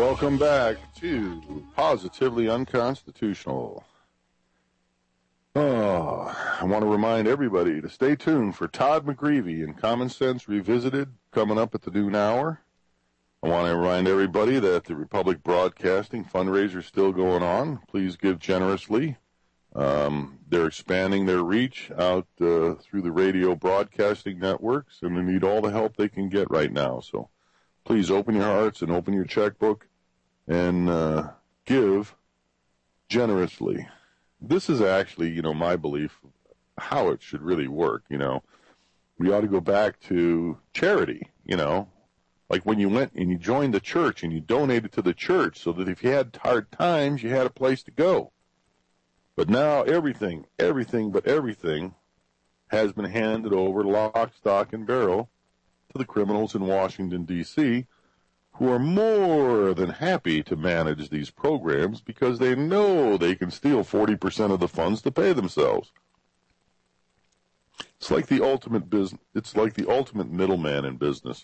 Welcome back to Positively Unconstitutional. I want to remind everybody to stay tuned for Todd McGreevy and Common Sense Revisited coming up at the noon hour. I want to remind everybody that the Republic Broadcasting fundraiser is still going on. Please give generously. They're expanding their reach out through the radio broadcasting networks, and they need all the help they can get right now. So please open your hearts and open your checkbook and give generously. This is actually, my belief how it should really work, We ought to go back to charity, like when you went and you joined the church and you donated to the church so that if you had hard times, you had a place to go. But now everything has been handed over lock, stock, and barrel to the criminals in Washington, D.C., who are more than happy to manage these programs because they know they can steal 40% of the funds to pay themselves. It's like the ultimate middleman in business.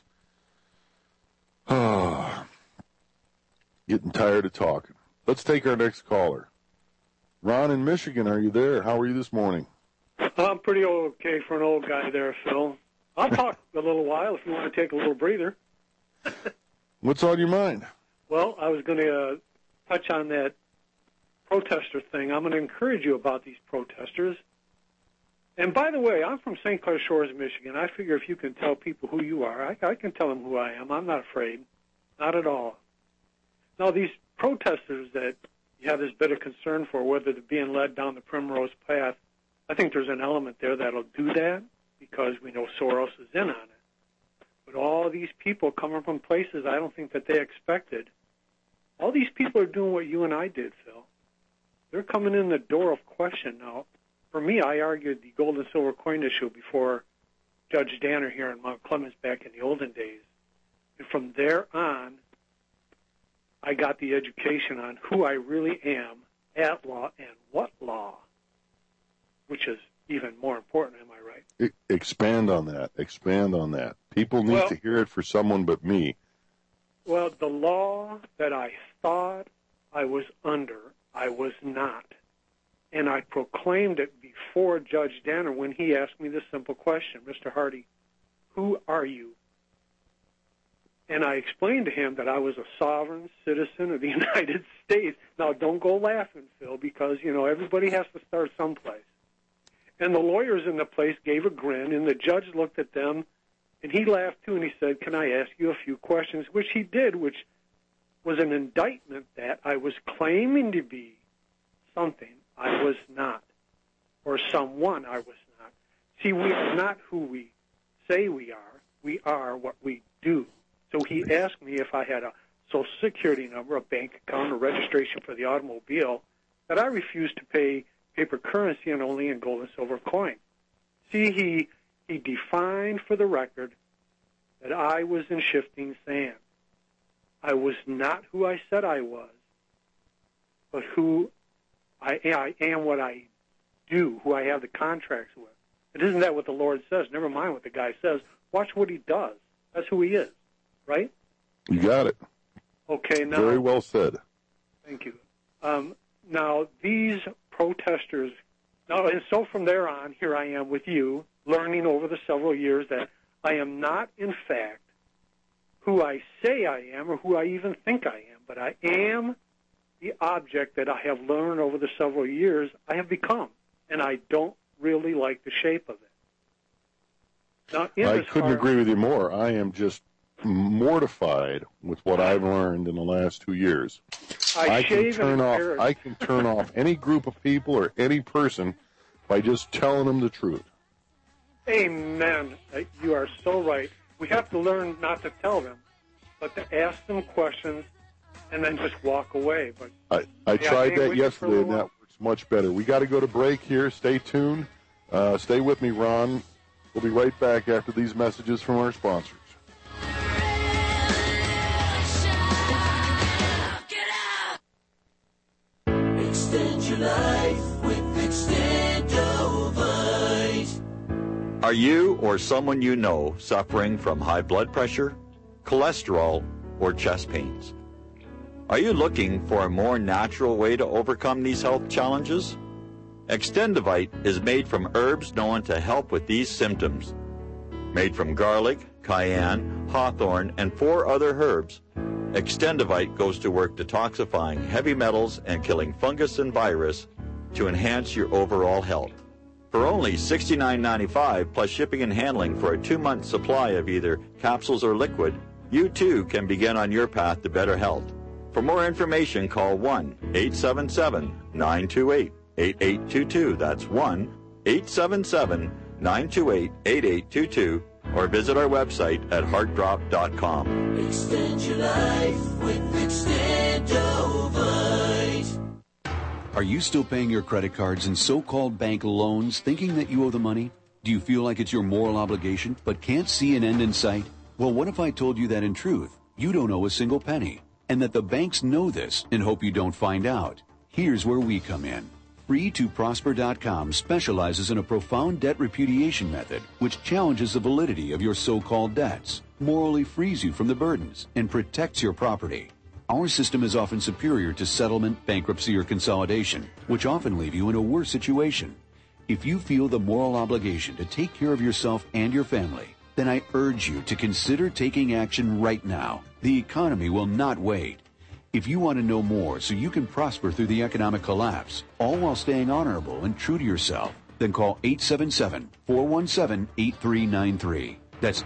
Getting tired of talking. Let's take our next caller. Ron in Michigan, are you there? How are you this morning? I'm pretty okay for an old guy there, Phil. I'll talk a little while if you want to take a little breather. What's on your mind? Well, I was going to touch on that protester thing. I'm going to encourage you about these protesters. And by the way, I'm from St. Clair Shores, Michigan. I figure if you can tell people who you are, I can tell them who I am. I'm not afraid. Not at all. Now, these protesters that you have this bit of concern for, whether they're being led down the primrose path, I think there's an element there that'll do that because we know Soros is in on it. But all these people coming from places I don't think that they expected. All these people are doing what you and I did, Phil. They're coming in the door of question now. For me, I argued the gold and silver coin issue before Judge Danner here in Mount Clemens back in the olden days. And from there on, I got the education on who I really am at law and what law, which is even more important, am I right? Expand on that. People need to hear it for someone but me. Well, the law that I thought I was under, I was not. And I proclaimed it before Judge Danner when he asked me this simple question, Mr. Hardy, who are you? And I explained to him that I was a sovereign citizen of the United States. Now, don't go laughing, Phil, because, everybody has to start someplace. And the lawyers in the place gave a grin, and the judge looked at them, and he laughed too, and he said, can I ask you a few questions? Which he did, which was an indictment that I was claiming to be something I was not, or someone I was not. See, we are not who we say we are. We are what we do. So he asked me if I had a Social Security number, a bank account, a registration for the automobile, that I refused to pay paper currency and only in gold and silver coin. See, he defined for the record that I was in shifting sand. I was not who I said I was, but who I am, what I do, who I have the contracts with. It isn't that what the Lord says. Never mind what the guy says. Watch what he does. That's who he is, right? You got it. Okay. Now, very well said. Thank you. Now, these protesters, and so from there on, here I am with you, learning over the several years that I am not, in fact, who I say I am or who I even think I am, but I am the object that I have learned over the several years I have become, and I don't really like the shape of it. Now, I couldn't agree with you more. I am just mortified with what I've learned in the last 2 years. I can turn off any group of people or any person by just telling them the truth. Amen. You are so right. We have to learn not to tell them, but to ask them questions and then just walk away. But I tried that yesterday, and that works much better. We got to go to break here. Stay tuned. Stay with me, Ron. We'll be right back after these messages from our sponsors. Extend your life with Extendovite. Are you or someone you know suffering from high blood pressure, cholesterol, or chest pains? Are you looking for a more natural way to overcome these health challenges? Extendivite is made from herbs known to help with these symptoms. Made from garlic, cayenne, hawthorn, and 4 other herbs, Extendivite goes to work detoxifying heavy metals and killing fungus and virus to enhance your overall health. For only $69.95 plus shipping and handling for a 2-month supply of either capsules or liquid, you too can begin on your path to better health. For more information, call 1-877-928-8822. That's 1-877-928-8822. Or visit our website at heartdrop.com. Extend your life with Extendovite. Are you still paying your credit cards and so-called bank loans thinking that you owe the money? Do you feel like it's your moral obligation but can't see an end in sight? Well, what if I told you that in truth, you don't owe a single penny, and that the banks know this and hope you don't find out? Here's where we come in. Free2Prosper.com specializes in a profound debt repudiation method which challenges the validity of your so-called debts, morally frees you from the burdens, and protects your property. Our system is often superior to settlement, bankruptcy, or consolidation, which often leave you in a worse situation. If you feel the moral obligation to take care of yourself and your family, then I urge you to consider taking action right now. The economy will not wait. If you want to know more so you can prosper through the economic collapse, all while staying honorable and true to yourself, then call 877-417-8393. That's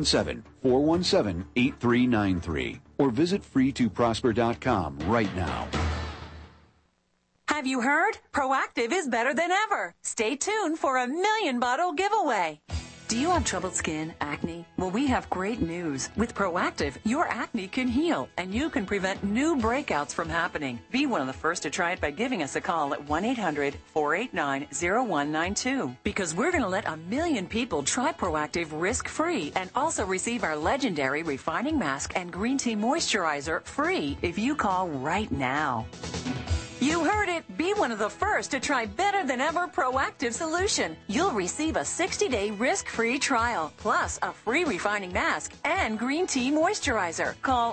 877-417-8393. Or visit free2prosper.com right now. Have you heard? Proactiv is better than ever. Stay tuned for a 1,000,000-bottle giveaway. Do you have troubled skin, acne? Well, we have great news. With Proactiv, your acne can heal, and you can prevent new breakouts from happening. Be one of the first to try it by giving us a call at 1-800-489-0192. Because we're going to let 1,000,000 people try Proactiv risk-free and also receive our legendary refining mask and green tea moisturizer free if you call right now. You heard it. Be one of the first to try better than ever Proactiv solution. You'll receive a 60-day risk-free trial, plus a free refining mask and green tea moisturizer. Call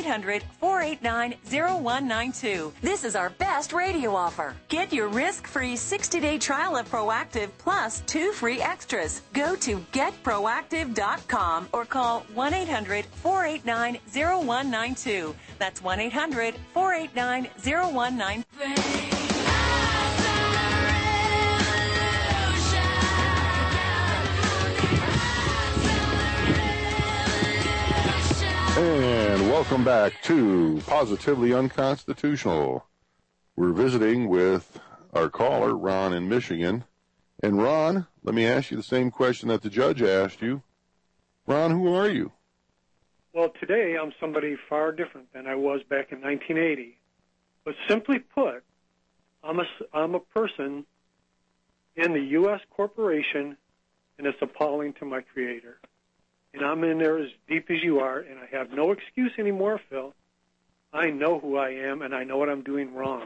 1-800-489-0192. This is our best radio offer. Get your risk-free 60-day trial of Proactiv plus 2 free extras. Go to getproactiv.com or call 1-800-489-0192. That's 1-800-489-0192. And welcome back to Positively Unconstitutional. We're visiting with our caller, Ron in Michigan. And Ron, let me ask you the same question that the judge asked you. Ron, who are you? Well, today I'm somebody far different than I was back in 1980. But simply put, I'm a person in the U.S. corporation, and it's appalling to my Creator. And I'm in there as deep as you are, and I have no excuse anymore, Phil. I know who I am, and I know what I'm doing wrong.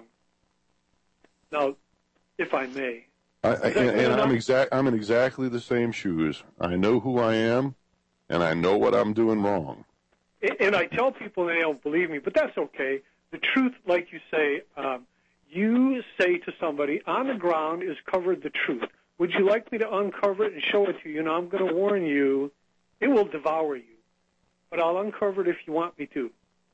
Now, if I may. I'm in exactly the same shoes. I know who I am, and I know what I'm doing wrong. And I tell people, and they don't believe me, but that's okay. The truth, like you say to somebody, on the ground is covered the truth. Would you like me to uncover it and show it to you? And I'm going to warn you, it will devour you. But I'll uncover it if you want me to.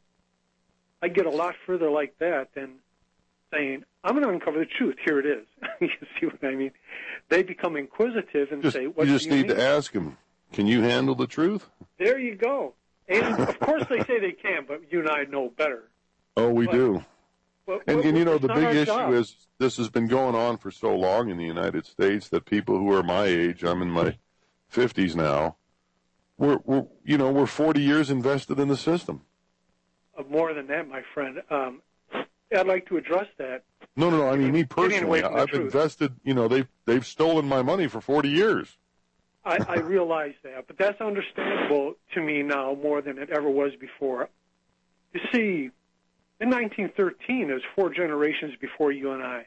I get a lot further like that than saying, I'm going to uncover the truth. Here it is. You see what I mean? They become inquisitive and say, what do you need to ask them, can you handle the truth? There you go. And, of course, they say they can, but you and I know better. Oh, we do. And you know, the big issue is this has been going on for so long in the United States that people who are my age, I'm in my 50s now, we're 40 years invested in the system. More than that, my friend. I'd like to address that. No. I mean, me personally, I've invested. They've stolen my money for 40 years. I realize that, but that's understandable to me now more than it ever was before. You see, in 1913, it was 4 generations before you and I.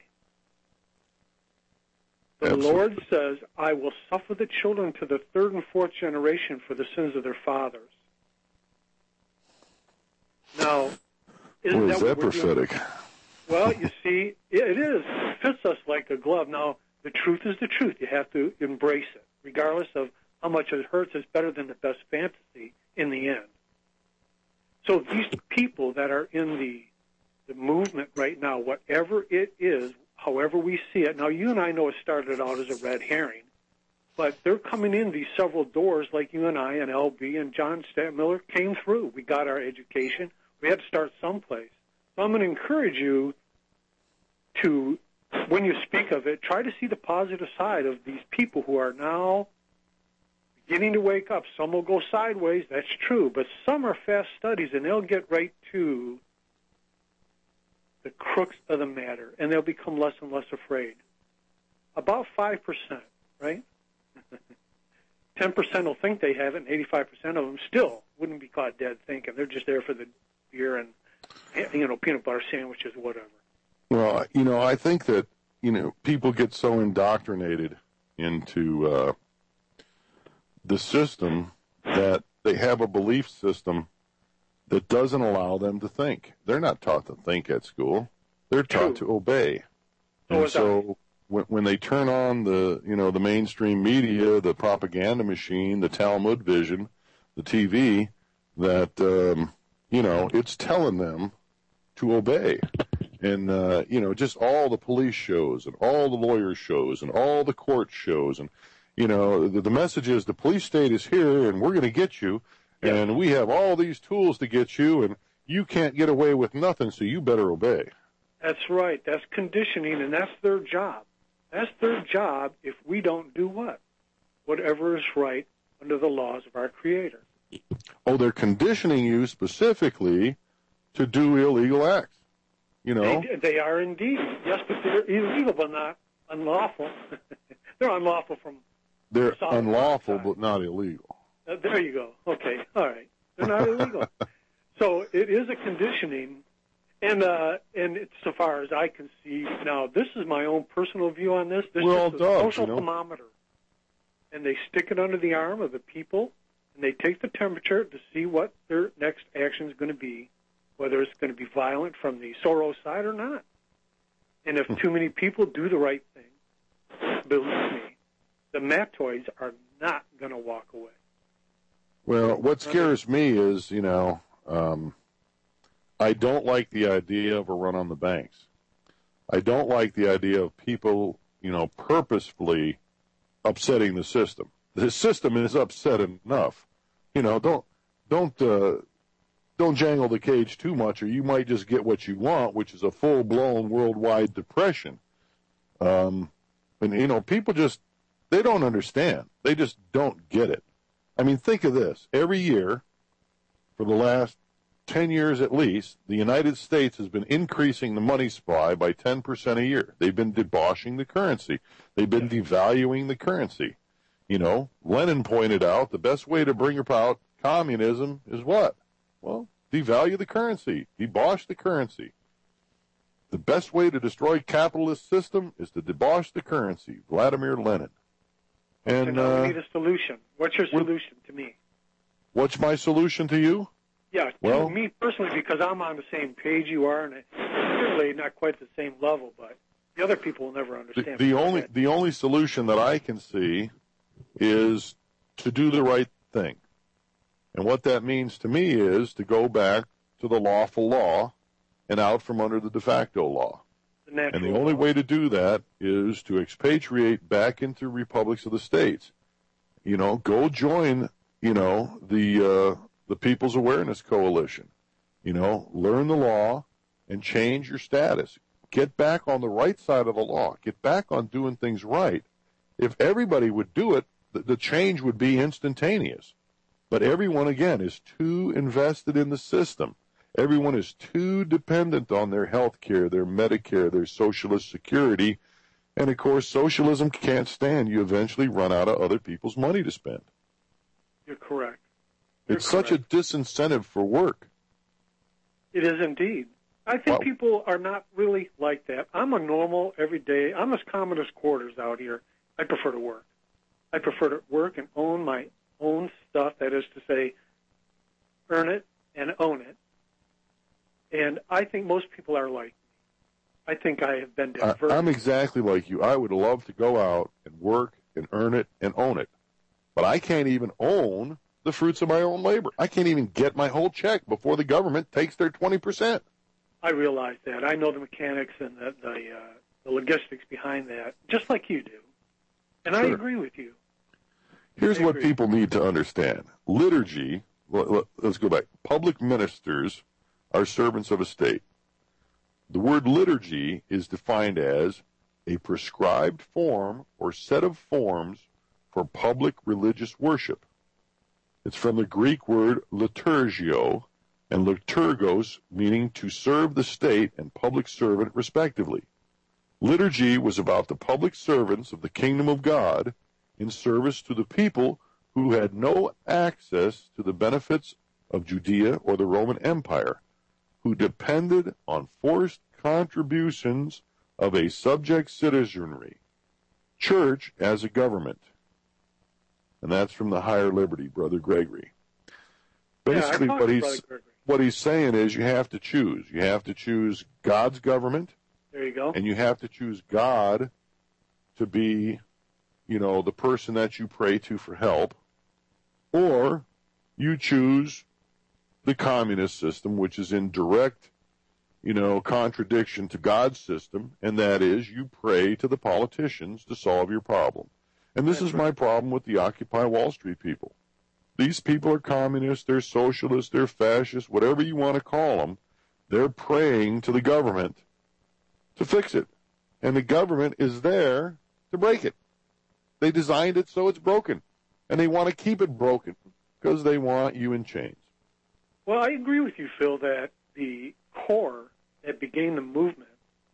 The Absolutely. Lord says, I will suffer the children to the 3rd and 4th generation for the sins of their fathers. Now, Isn't Is that what we're doing? prophetic? Well, you see, it is. It fits us like a glove. Now, the truth is the truth. You have to embrace it, regardless of how much it hurts. It's better than the best fantasy in the end. So these people that are in the movement right now, whatever it is, however we see it. Now, you and I know it started out as a red herring, but they're coming in these several doors like you and I and LB and John Miller came through. We got our education. We had to start someplace. So I'm going to encourage you to, when you speak of it, try to see the positive side of these people who are now beginning to wake up. Some will go sideways, that's true, but some are fast studies, and they'll get right to the crux of the matter, and they'll become less and less afraid. About 5%, right? 10% will think they have it, and 85% of them still wouldn't be caught dead thinking. They're just there for the beer and, peanut butter sandwiches, whatever. Well, I think that, people get so indoctrinated into the system that they have a belief system that doesn't allow them to think. They're not taught to think at school. They're taught to obey. And so when they turn on the mainstream media, the propaganda machine, the Talmud vision, the TV, that, it's telling them to obey. And, just all the police shows and all the lawyer shows and all the court shows. And, the message is the police state is here and we're going to get you. Yep. And we have all these tools to get you, and you can't get away with nothing, so you better obey. That's right. That's conditioning, and that's their job. That's their job if we don't do what? Whatever is right under the laws of our Creator. Oh, they're conditioning you specifically to do illegal acts. They are indeed. Yes, but they're illegal but not unlawful. They're unlawful from... They're unlawful but not illegal. There you go. Okay, all right. They're not illegal. So it is a conditioning, and it's, so far as I can see, now this is my own personal view on this. This is a social thermometer, and they stick it under the arm of the people, and they take the temperature to see what their next action is going to be, whether it's going to be violent from the Soros side or not. And if too many people do the right thing, believe me, the Mattoids are not going to walk away. Well, what scares me is, I don't like the idea of a run on the banks. I don't like the idea of people, purposefully upsetting the system. The system is upset enough. Don't jangle the cage too much, or you might just get what you want, which is a full-blown worldwide depression. And people they don't understand. They just don't get it. I mean, think of this. Every year, for the last 10 years at least, the United States has been increasing the money supply by 10% a year. They've been debauching the currency. They've been devaluing the currency. Lenin pointed out the best way to bring about communism is what? Well, devalue the currency, debauch the currency. The best way to destroy capitalist system is to debauch the currency. Vladimir Lenin. And so we need a solution. What's your solution to me? What's my solution to you? Yeah, to me personally, because I'm on the same page you are, and clearly not quite the same level, but the other people will never understand. The only solution that I can see is to do the right thing. And what that means to me is to go back to the lawful law and out from under the de facto law. And the only way to do that is to expatriate back into republics of the states. Go join, the People's Awareness Coalition. Learn the law and change your status. Get back on the right side of the law. Get back on doing things right. If everybody would do it, the change would be instantaneous. But everyone, again, is too invested in the system. Everyone is too dependent on their health care, their Medicare, their socialist security. And, of course, socialism can't stand. You eventually run out of other people's money to spend. You're correct. It's such a disincentive for work. It is indeed. I think people are not really like that. I'm a normal, everyday, I'm as common as quarters out here. I prefer to work. I prefer to work and own my own stuff. That is to say, earn it and own it. And I think most people are like me. I think I have been diverted. I'm exactly like you. I would love to go out and work and earn it and own it. But I can't even own the fruits of my own labor. I can't even get my whole check before the government takes their 20%. I realize that. I know the mechanics and the logistics behind that, just like you do. And Sure. I agree with you. Here's what people need to understand. Liturgy, let's go back. Public ministers are servants of a state. The word liturgy is defined as a prescribed form or set of forms for public religious worship. It's from the Greek word liturgio and liturgos, meaning to serve the state and public servant respectively. Liturgy was about the public servants of the kingdom of God in service to the people who had no access to the benefits of Judea or the Roman Empire, who depended on forced contributions of a subject citizenry, church as a government. And that's from the Higher Liberty, Brother Gregory. Basically, what he's saying is you have to choose. You have to choose God's government. There you go. And you have to choose God to be, the person that you pray to for help. Or you choose the communist system, which is in direct, contradiction to God's system, and that is you pray to the politicians to solve your problem. And this is my problem with the Occupy Wall Street people. These people are communists, they're socialists, they're fascists, whatever you want to call them. They're praying to the government to fix it. And the government is there to break it. They designed it so it's broken. And they want to keep it broken because they want you in chains. Well, I agree with you, Phil, that the core that began the movement,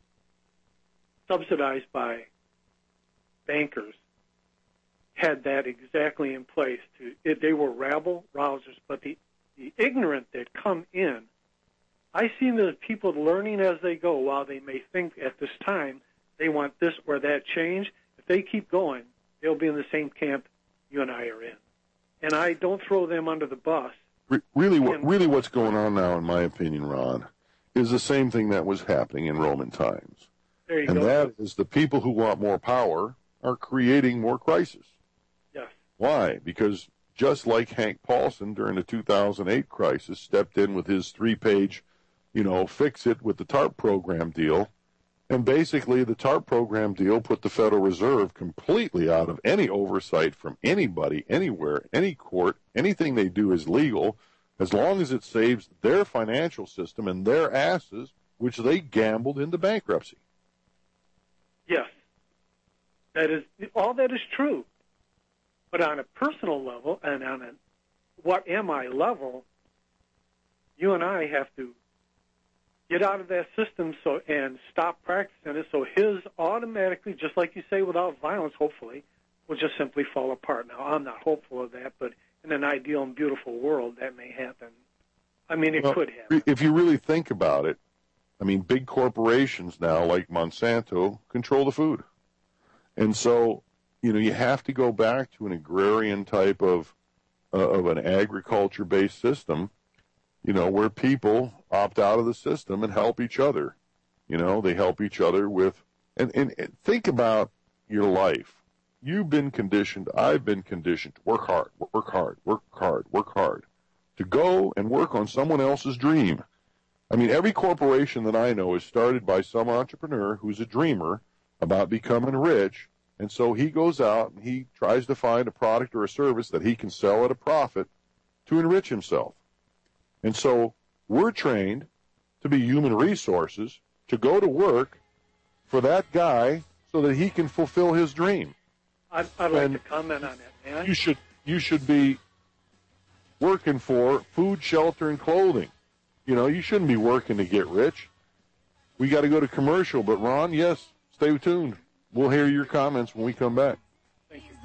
subsidized by bankers, had that exactly in place. They were rabble-rousers, but the ignorant that come in, I see the people learning as they go. While they may think at this time they want this or that change, if they keep going, they'll be in the same camp you and I are in. And I don't throw them under the bus. Really what's going on now, in my opinion, Ron, is the same thing that was happening in Roman times. There you go. And that is the people who want more power are creating more crisis. Yes. Why? Because just like Hank Paulson during the 2008 crisis stepped in with his 3-page, fix it with the TARP program deal, and basically the TARP program deal put the Federal Reserve completely out of any oversight from anybody, anywhere, any court. Anything they do is legal as long as it saves their financial system and their asses, which they gambled into bankruptcy. Yes. All that is true. But on a personal level and on a what am I level, you and I have to get out of that system and stop practicing it so his automatically, just like you say, without violence, hopefully, will just simply fall apart. Now, I'm not hopeful of that, but in an ideal and beautiful world, that may happen. I mean, it could happen. If you really think about it, big corporations now, like Monsanto, control the food. And so, you have to go back to an agrarian type of an agriculture-based system, where people opt out of the system and help each other. They help each other with, and think about your life. You've been conditioned, I've been conditioned to work hard, work hard, work hard, work hard, to go and work on someone else's dream. Every corporation that I know is started by some entrepreneur who's a dreamer about becoming rich, and so he goes out and he tries to find a product or a service that he can sell at a profit to enrich himself. And so we're trained to be human resources, to go to work for that guy so that he can fulfill his dream. I'd like to comment on that, man. You should be working for food, shelter, and clothing. You shouldn't be working to get rich. We got to go to commercial, but Ron, yes, stay tuned. We'll hear your comments when we come back. Thank you.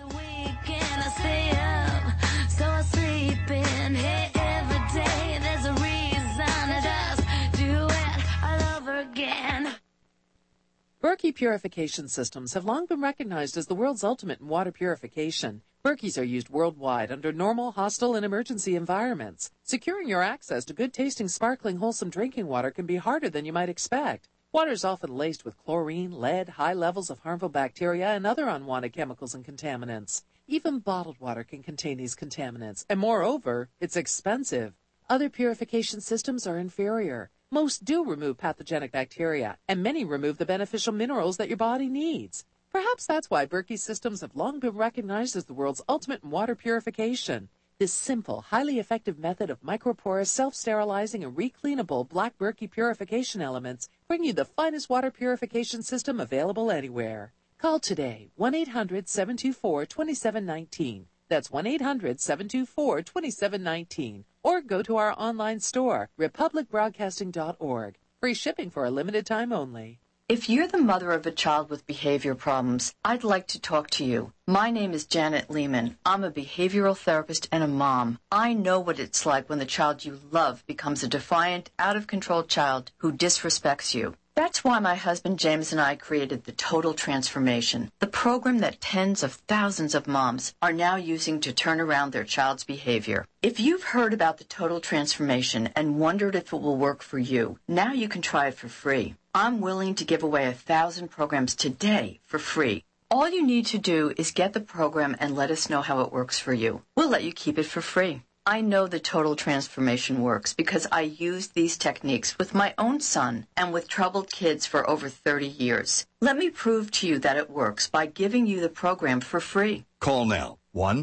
Berkey purification systems have long been recognized as the world's ultimate in water purification. Berkeys are used worldwide under normal, hostile, and emergency environments. Securing your access to good-tasting, sparkling, wholesome drinking water can be harder than you might expect. Water is often laced with chlorine, lead, high levels of harmful bacteria, and other unwanted chemicals and contaminants. Even bottled water can contain these contaminants, and moreover, it's expensive. Other purification systems are inferior. Most do remove pathogenic bacteria, and many remove the beneficial minerals that your body needs. Perhaps that's why Berkey systems have long been recognized as the world's ultimate in water purification. This simple, highly effective method of microporous, self-sterilizing, and recleanable black Berkey purification elements bring you the finest water purification system available anywhere. Call today, 1-800-724-2719. That's 1-800-724-2719. Or go to our online store, republicbroadcasting.org. Free shipping for a limited time only. If you're the mother of a child with behavior problems, I'd like to talk to you. My name is Janet Lehman. I'm a behavioral therapist and a mom. I know what it's like when the child you love becomes a defiant, out-of-control child who disrespects you. That's why my husband James and I created the Total Transformation, the program that tens of thousands of moms are now using to turn around their child's behavior. If you've heard about the Total Transformation and wondered if it will work for you, now you can try it for free. I'm willing to give away 1,000 programs today for free. All you need to do is get the program and let us know how it works for you. We'll let you keep it for free. I know the Total Transformation works because I used these techniques with my own son and with troubled kids for over 30 years. Let me prove to you that it works by giving you the program for free. Call now.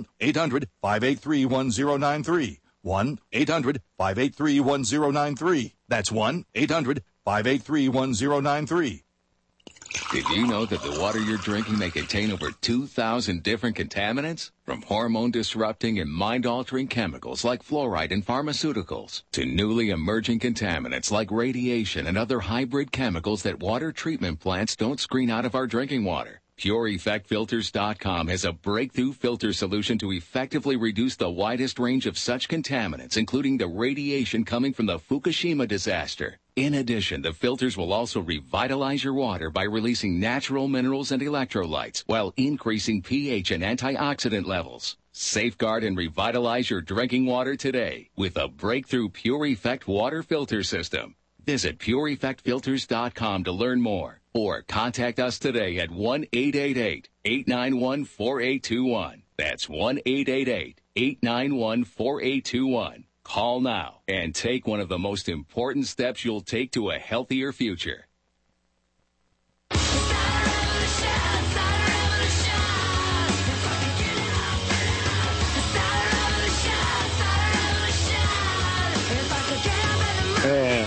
1-800-583-1093. 1-800-583-1093. That's 1-800-583-1093. Did you know that the water you're drinking may contain over 2,000 different contaminants? From hormone-disrupting and mind-altering chemicals like fluoride and pharmaceuticals to newly emerging contaminants like radiation and other hybrid chemicals that water treatment plants don't screen out of our drinking water. PureEffectFilters.com has a breakthrough filter solution to effectively reduce the widest range of such contaminants, including the radiation coming from the Fukushima disaster. In addition, the filters will also revitalize your water by releasing natural minerals and electrolytes while increasing pH and antioxidant levels. Safeguard and revitalize your drinking water today with a breakthrough Pure Effect water filter system. Visit PureEffectFilters.com to learn more or contact us today at 1-888-891-4821. That's 1-888-891-4821. Call now and take one of the most important steps you'll take to a healthier future. And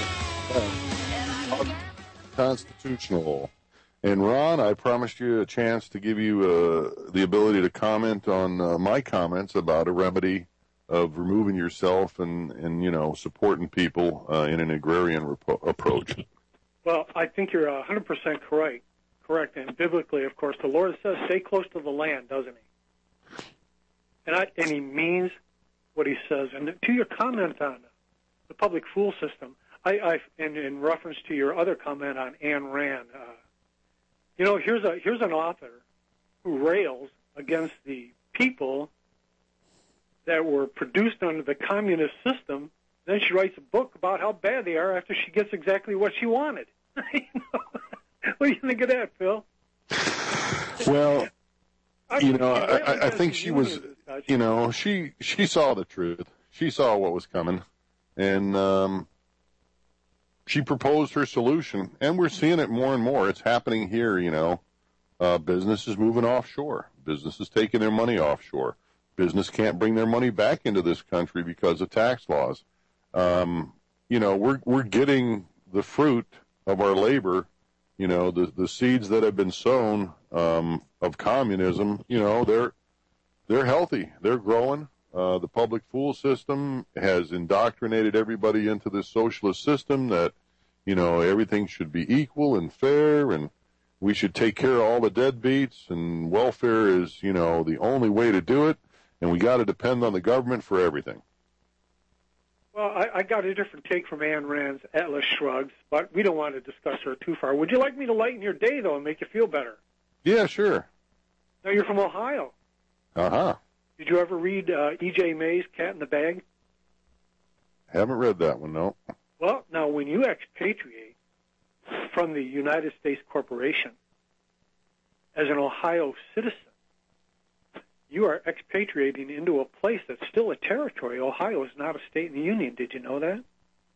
constitutional. And Ron, I promised you a chance to give you the ability to comment on my comments about a remedy of removing yourself and you know, supporting people in an agrarian approach. Well, I think you're 100% correct. And biblically, of course, the Lord says, stay close to the land, doesn't he? And he means what he says. And to your comment on the public fool system, and in reference to your other comment on Ayn Rand, you know, here's an author who rails against the people that were produced under the communist system. Then she writes a book about how bad they are after she gets exactly what she wanted. What do you think of that, Phil? Well, you know, I think she was, you know, she saw the truth. She saw what was coming, and she proposed her solution, and we're seeing it more and more. It's happening here, you know. Business is moving offshore. Business is taking their money offshore. Business can't bring their money back into this country because of tax laws. You know, we're getting the fruit of our labor. You know, the seeds that have been sown of communism. You know, they're healthy. They're growing. The public fool system has indoctrinated everybody into this socialist system that, you know, everything should be equal and fair, and we should take care of all the deadbeats, and welfare is, you know, the only way to do it, and we got to depend on the government for everything. Well, I got a different take from Ayn Rand's Atlas Shrugs, but we don't want to discuss her too far. Would you like me to lighten your day, though, and make you feel better? Yeah, sure. Now, you're from Ohio. Uh-huh. Did you ever read E.J. May's Cat in the Bag? Haven't read that one, no. Well, now, when you expatriate from the United States Corporation as an Ohio citizen, you are expatriating into a place that's still a territory. Ohio is not a state in the Union. Did you know that?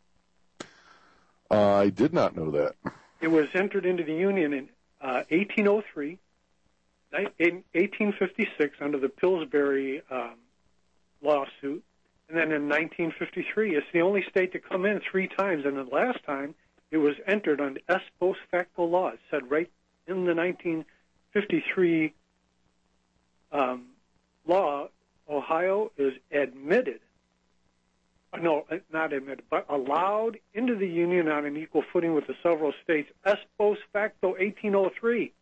I did not know that. It was entered into the Union in 1803, in 1856 under the Pillsbury lawsuit, and then in 1953. It's the only state to come in 3 times, and the last time it was entered under ex post facto law. It said right in the 1953 law, Ohio is admitted, no, not admitted, but allowed into the Union on an equal footing with the several states, ex post facto 1803.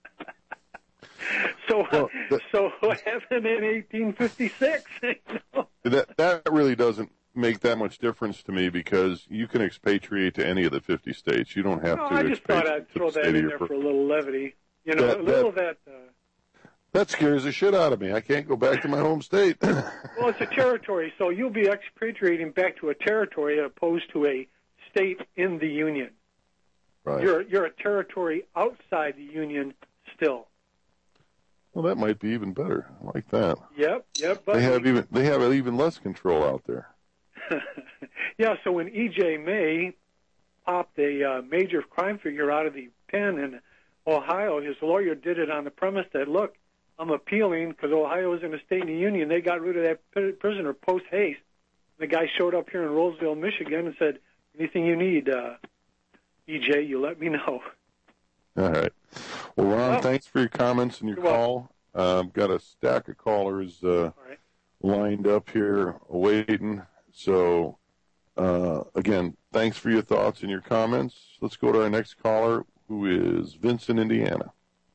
So what happened in 1856? That really doesn't make that much difference to me because you can expatriate to any of the 50 states. You don't have to. I just thought I'd throw that in there for a little levity. You know, that scares the shit out of me. I can't go back to my home state. Well, it's a territory, so you'll be expatriating back to a territory as opposed to a state in the Union. Right. You're a territory outside the Union still. Well, that might be even better. I like that. Yep. But they have even less control out there. Yeah. So when E.J. May popped a major crime figure out of the pen in Ohio, his lawyer did it on the premise that, look, I'm appealing because Ohio isn't a state in the Union. They got rid of that prisoner post haste. The guy showed up here in Roseville, Michigan, and said, "Anything you need, E.J., you let me know." All right. Well, Ron, thanks for your comments and your call. I've got a stack of callers lined up here waiting. So, again, thanks for your thoughts and your comments. Let's go to our next caller, who is Vince in Indiana.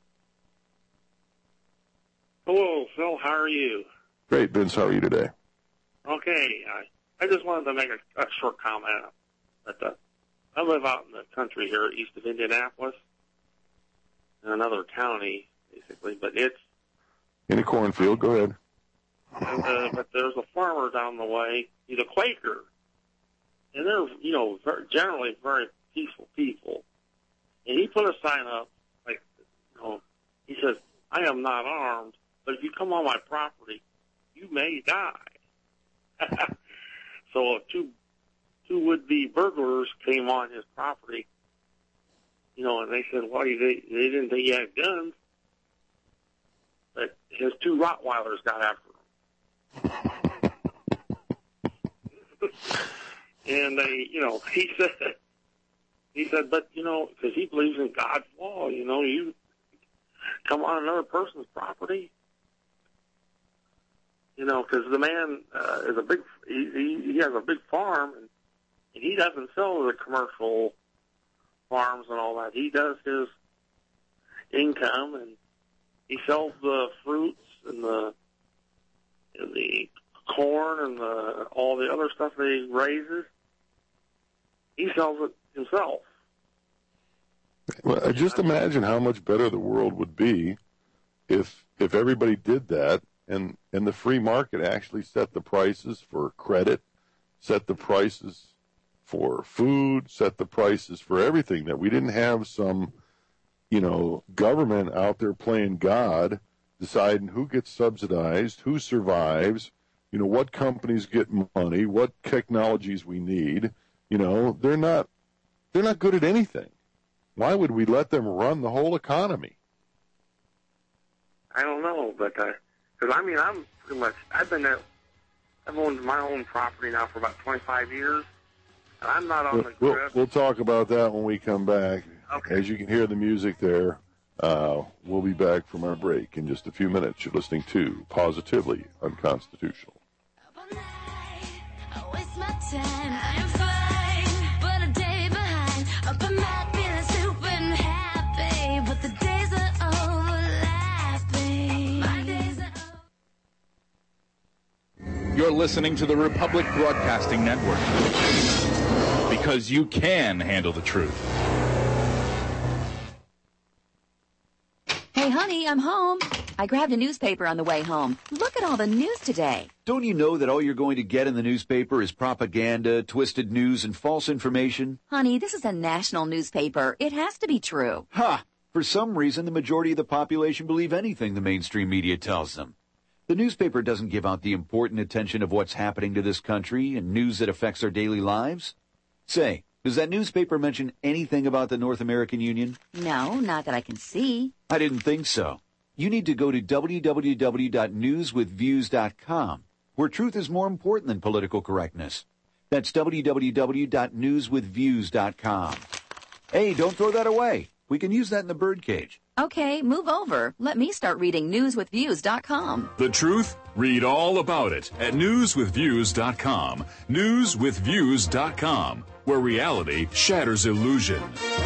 Hello, Phil. How are you? Great, Vince. How are you today? Okay. I just wanted to make a short comment. But, I live out in the country here east of Indianapolis, in another county, basically, but it's in a cornfield. Go ahead. But there's a farmer down the way. He's a Quaker, and they're generally very peaceful people. And he put a sign up, he says, "I am not armed, but if you come on my property, you may die." So two would-be burglars came on his property. And they said, well, they didn't think he had guns. But his 2 Rottweilers got after him. And he said, but, because he believes in God's law, you come on another person's property. Because the man is he has a big farm, and he doesn't sell the commercial farms and all that. He does his income, and he sells the fruits and the corn and all the other stuff that he raises. He sells it himself. Well, just imagine how much better the world would be if everybody did that, and the free market actually set the prices for credit, set the prices for food, set the prices for everything, that we didn't have some, government out there playing God, deciding who gets subsidized, who survives, what companies get money, what technologies we need. They're not good at anything. Why would we let them run the whole economy? I don't know, but because I'm pretty much I've owned my own property now for about 25 years. I'm not on the grid. We'll talk about that when we come back. Okay. As you can hear the music there, we'll be back from our break in just a few minutes. You're listening to Positively Unconstitutional. You're listening to the Republic Broadcasting Network. Because you can handle the truth. Hey, honey, I'm home. I grabbed a newspaper on the way home. Look at all the news today. Don't you know that all you're going to get in the newspaper is propaganda, twisted news, and false information? Honey, this is a national newspaper. It has to be true. Ha! For some reason, the majority of the population believe anything the mainstream media tells them. The newspaper doesn't give out the important attention of what's happening to this country and news that affects our daily lives. Say, does that newspaper mention anything about the North American Union? No, not that I can see. I didn't think so. You need to go to www.newswithviews.com, where truth is more important than political correctness. That's www.newswithviews.com. Hey, don't throw that away. We can use that in the birdcage. Okay, move over. Let me start reading newswithviews.com. The truth? Read all about it at newswithviews.com. Newswithviews.com, where reality shatters illusion.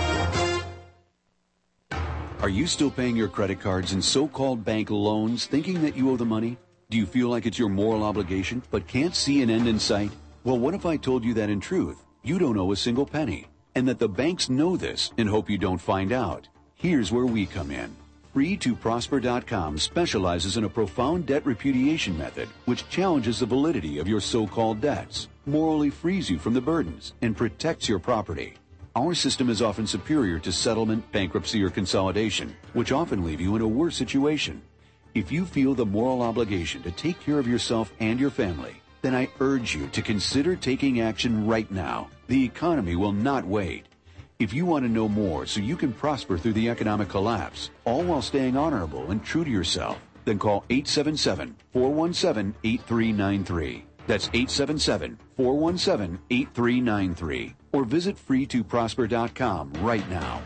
Are you still paying your credit cards and so-called bank loans thinking that you owe the money? Do you feel like it's your moral obligation but can't see an end in sight? Well, what if I told you that in truth, you don't owe a single penny, and that the banks know this and hope you don't find out? Here's where we come in. Free2Prosper.com specializes in a profound debt repudiation method which challenges the validity of your so-called debts, morally frees you from the burdens, and protects your property. Our system is often superior to settlement, bankruptcy, or consolidation, which often leave you in a worse situation. If you feel the moral obligation to take care of yourself and your family, then I urge you to consider taking action right now. The economy will not wait. If you want to know more so you can prosper through the economic collapse, all while staying honorable and true to yourself, then call 877-417-8393. That's 877-417-8393. Or visit free2prosper.com right now.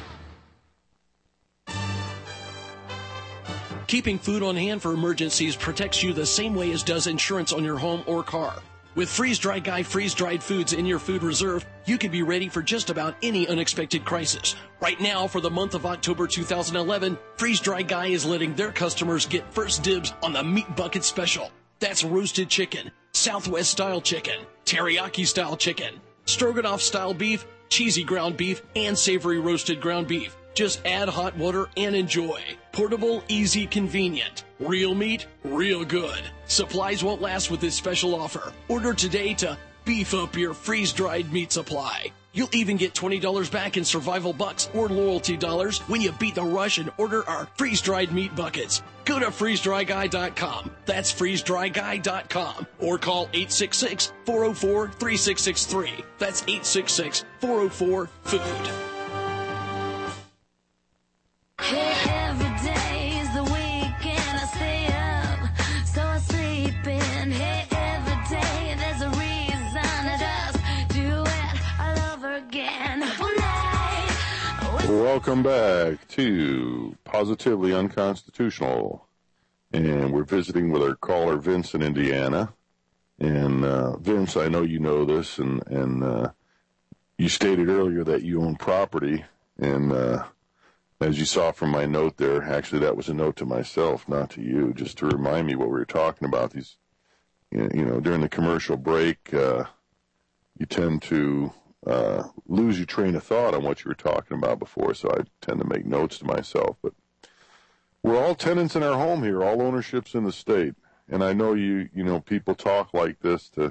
Keeping food on hand for emergencies protects you the same way as does insurance on your home or car. With Freeze Dry Guy freeze-dried foods in your food reserve, you can be ready for just about any unexpected crisis. Right now, for the month of October 2011, Freeze Dry Guy is letting their customers get first dibs on the Meat Bucket Special. That's roasted chicken, Southwest-style chicken, teriyaki-style chicken, stroganoff-style beef, cheesy ground beef, and savory roasted ground beef. Just add hot water and enjoy. Portable, easy, convenient. Real meat, real good. Supplies won't last with this special offer. Order today to beef up your freeze-dried meat supply. You'll even get $20 back in survival bucks or loyalty dollars when you beat the rush and order our freeze-dried meat buckets. Go to freezedryguy.com. That's freezedryguy.com. Or call 866-404-3663. That's 866-404-FOOD. Every day is the weekend. I stay up, so I sleep in. Hey, every day there's a reason to just do it all over again. Welcome back to Positively Unconstitutional. And we're visiting with our caller, Vince, in Indiana. And Vince, I know you know this, and you stated earlier that you own property, and as you saw from my note there, actually that was a note to myself, not to you, just to remind me what we were talking about. These, during the commercial break, you tend to lose your train of thought on what you were talking about before, so I tend to make notes to myself. But we're all tenants in our home here, all ownerships in the state, and I know people talk like this to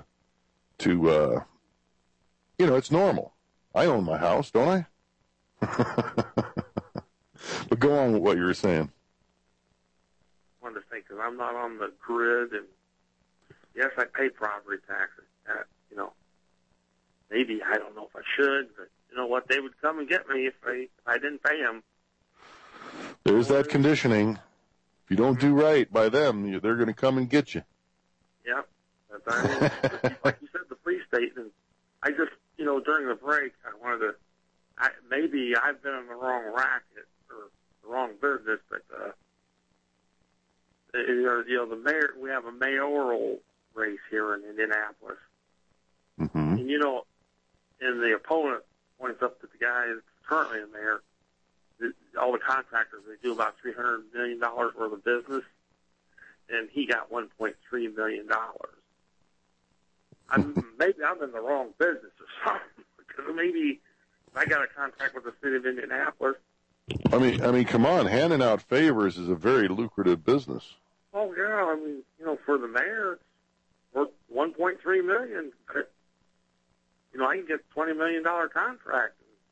it's normal. I own my house, don't I? But go on with what you were saying. I wanted to say, because I'm not on the grid, and yes, I pay property taxes. Maybe, I don't know if I should, but you know what? They would come and get me if I didn't pay them. There's that conditioning. If you don't do right by them, they're going to come and get you. Yeah. Like you said, the police statement, I just, during the break, I wanted to, maybe I've been in the wrong racket or the wrong business, but, the mayor, we have a mayoral race here in Indianapolis. Mm-hmm. And, and the opponent points up to the guy that's currently the mayor. All the contractors, they do about $300 million worth of business, and he got $1.3 million. Maybe I'm in the wrong business or something. Because maybe I got a contract with the city of Indianapolis. I mean, come on, handing out favors is a very lucrative business. Oh yeah, I mean, for the mayor, it's worth $1.3 million. But, I can get a $20 million contract.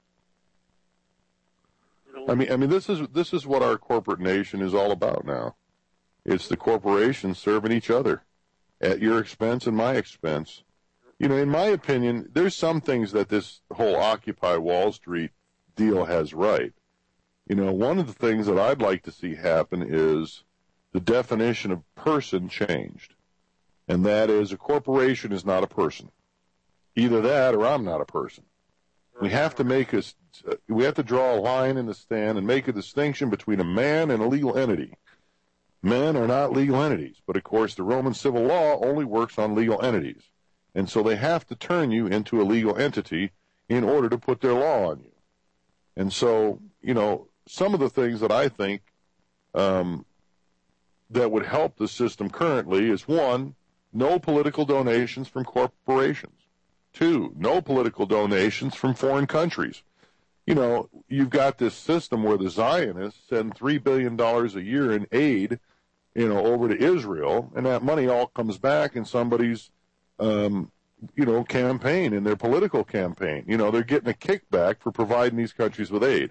I mean, this is what our corporate nation is all about now. It's the corporations serving each other at your expense and my expense. In my opinion, there's some things that this whole Occupy Wall Street deal has right. One of the things that I'd like to see happen is the definition of person changed. And that is, a corporation is not a person. Either that or I'm not a person. We have to draw a line in the sand and make a distinction between a man and a legal entity. Men are not legal entities, but of course the Roman civil law only works on legal entities. And so they have to turn you into a legal entity in order to put their law on you. And so, some of the things that I think that would help the system currently is, 1, no political donations from corporations. 2, no political donations from foreign countries. You've got this system where the Zionists send $3 billion a year in aid, over to Israel, and that money all comes back in somebody's, campaign, in their political campaign. They're getting a kickback for providing these countries with aid.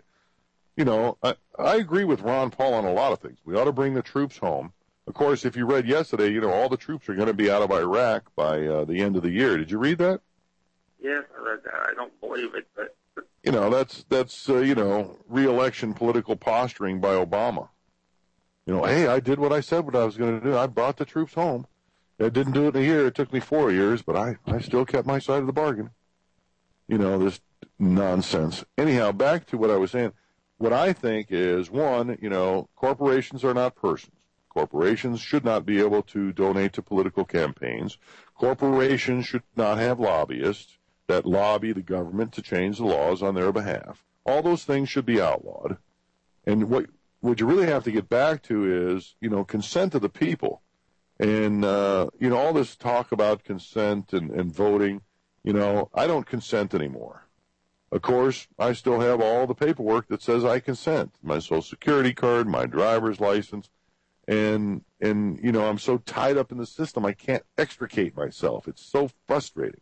I agree with Ron Paul on a lot of things. We ought to bring the troops home. Of course, if you read yesterday, all the troops are going to be out of Iraq by the end of the year. Did you read that? Yes, I read that. I don't believe it, but that's re-election political posturing by Obama. Hey, I did what I said what I was going to do. I brought the troops home. I didn't do it in a year. It took me 4 years, but I still kept my side of the bargain. This nonsense. Anyhow, back to what I was saying. What I think is, 1, corporations are not persons. Corporations should not be able to donate to political campaigns. Corporations should not have lobbyists that lobby the government to change the laws on their behalf. All those things should be outlawed. And what you really have to get back to is, consent of the people. And, all this talk about consent and voting, I don't consent anymore. Of course, I still have all the paperwork that says I consent. My Social Security card, my driver's license. And I'm so tied up in the system, I can't extricate myself. It's so frustrating.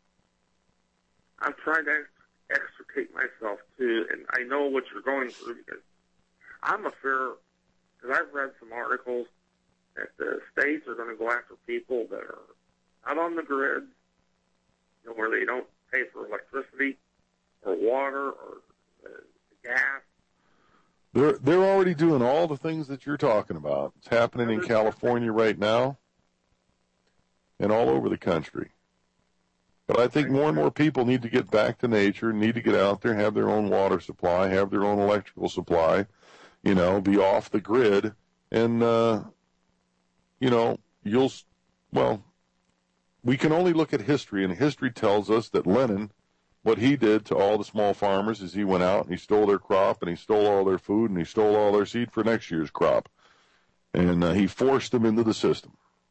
I'm trying to extricate myself, too, and I know what you're going through because I'm because I've read some articles that the states are going to go after people that are not on the grid, where they don't pay for electricity or water or gas. They're already doing all the things that you're talking about. It's happening in California right now and all over the country. But I think more and more people need to get back to nature, need to get out there, have their own water supply, have their own electrical supply, be off the grid. And, we can only look at history, and history tells us that Lenin, what he did to all the small farmers is he went out and he stole their crop and he stole all their food and he stole all their seed for next year's crop. And he forced them into the system.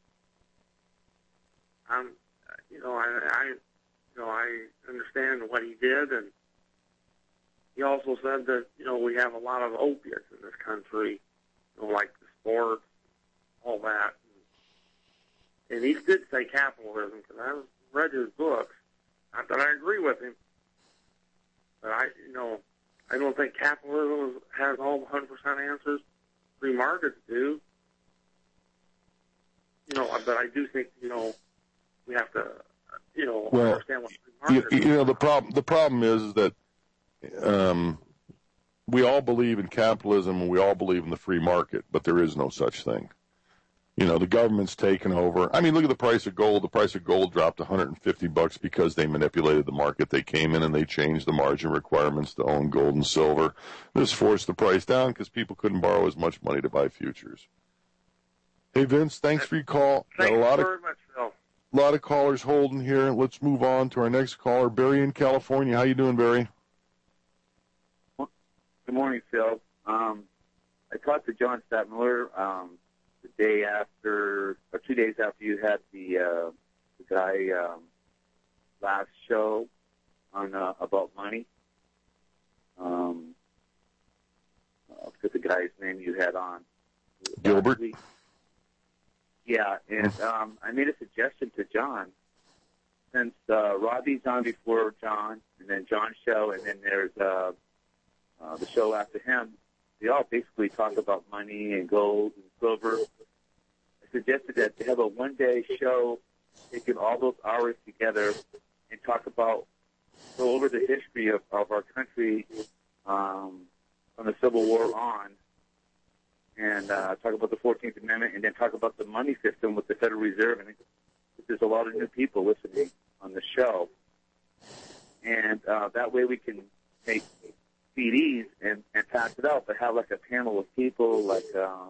I understand what he did, and he also said that, we have a lot of opiates in this country, like the sports, all that. And he did say capitalism, because I read his books. Not that I agree with him, but I don't think capitalism has all the 100% answers. Free markets do. But I do think, we have to, understand what free markets are. The problem is that we all believe in capitalism and we all believe in the free market, but there is no such thing. The government's taken over. I mean, look at the price of gold. The price of gold dropped $150 because they manipulated the market. They came in and they changed the margin requirements to own gold and silver. This forced the price down because people couldn't borrow as much money to buy futures. Hey, Vince, thanks for your call. Thank you very much, Phil. A lot of callers holding here. Let's move on to our next caller, Barry in California. How you doing, Barry? Good morning, Phil. I talked to John Stadtmiller the day after, or 2 days after you had the guy last show on about money. I forget the guy's name you had on. Gilbert? Yeah, and I made a suggestion to John. Since Robbie's on before John, and then John's show, and then there's the show after him, they all basically talk about money and gold and silver. I suggested that they have a one-day show, taking all those hours together and go over the history of our country from the Civil War on, and talk about the 14th Amendment, and then talk about the money system with the Federal Reserve. And there's a lot of new people listening on the show. And that way we can make CDs and pass it out, but have like a panel of people like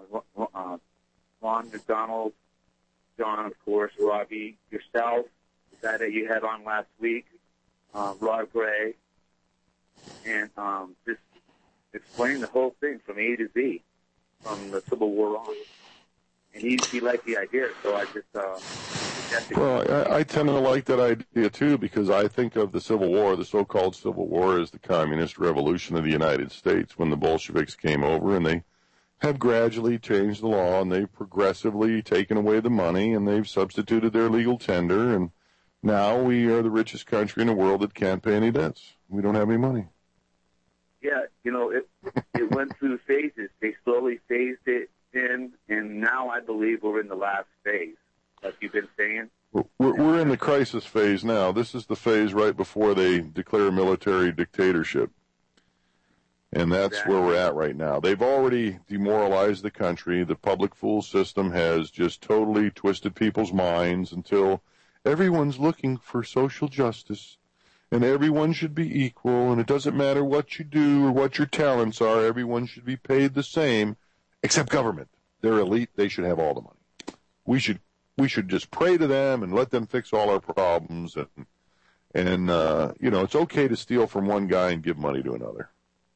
Ron McDonald, John, of course, Robbie, yourself, the guy that you had on last week, Rod Gray, and just explain the whole thing from A to Z, from the Civil War on. And he liked the idea, so I just suggested. Well, I tend to like that idea, too, because I think of the Civil War, the so-called Civil War, as the communist revolution of the United States when the Bolsheviks came over, and they have gradually changed the law, and they've progressively taken away the money, and they've substituted their legal tender, and now we are the richest country in the world that can't pay any debts. We don't have any money. Yeah, it went through phases. They slowly phased it in, and now I believe we're in the last phase, like you've been saying. We're in the crisis phase now. This is the phase right before they declare military dictatorship. And that's where we're at right now. They've already demoralized the country. The public fool system has just totally twisted people's minds until everyone's looking for social justice, and everyone should be equal, and it doesn't matter what you do or what your talents are. Everyone should be paid the same, except government. They're elite. They should have all the money. We should just pray to them and let them fix all our problems. And it's okay to steal from one guy and give money to another.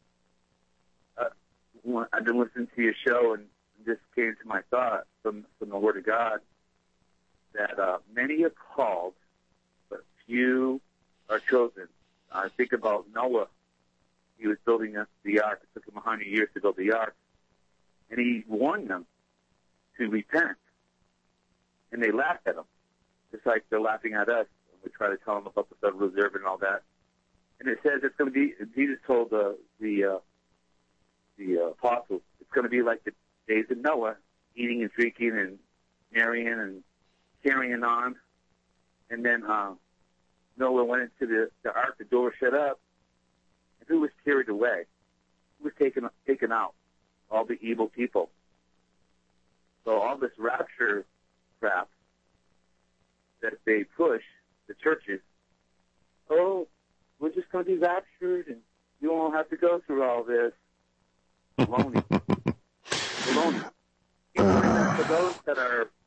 I've been listening to your show, and this came to my thought from the Word of God that many are called, but few are chosen. I think about Noah. He was building the ark. It took him 100 years to build the ark. And he warned them to repent. And they laughed at him, just like they're laughing at us. And we try to tell them about the Federal Reserve and all that. And it says it's going to be, Jesus told the apostles, it's going to be like the days of Noah, eating and drinking and marrying and carrying on. And then Noah went into the ark, the door shut up, and who was carried away? Who was taken out? All the evil people. So all this rapture crap that they push, the churches, we're just going to be raptured and you won't have to go through all this. Baloney. Baloney. For those that